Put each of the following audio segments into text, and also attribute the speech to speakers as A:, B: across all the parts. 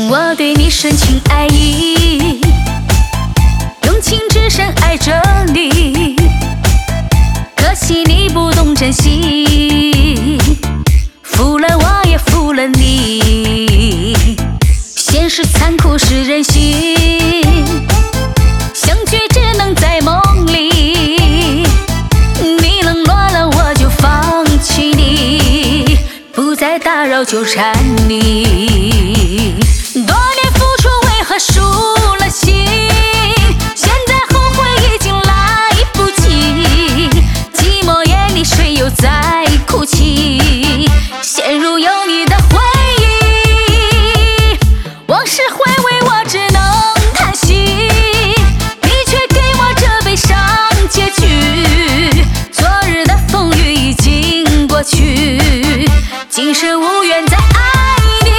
A: 我对你深情爱意，用情至深爱着你，可惜你不懂珍惜，负了我也负了你。现实残酷是人心，相聚只能在梦里，你冷落了我就放弃你，不再打扰纠缠你。多年付出为何输了心？现在后悔已经来不及，寂寞夜里谁又在哭泣？陷入有你的回忆，往事回味我只能叹息，你却给我这悲伤结局。昨日的风雨已经过去，今生无缘再爱你。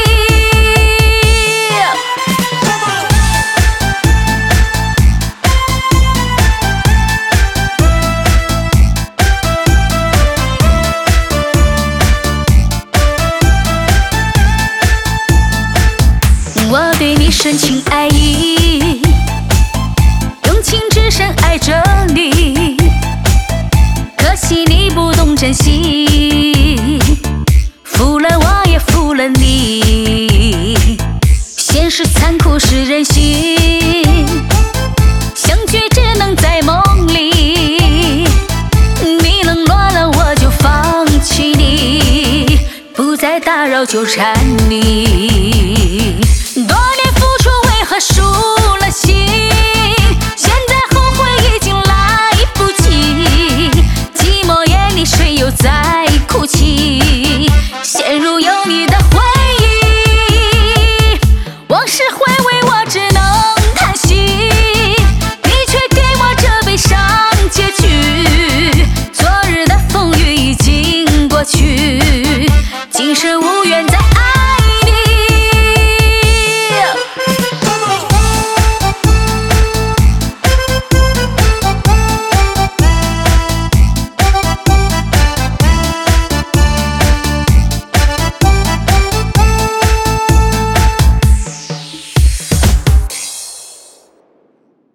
A: 我对你深情爱意，用情至深爱着你，可惜你不懂珍惜，负了我也负了你。现实残酷是人心，相聚只能在梦里，你冷落了我就放弃你，不再打扰纠缠你。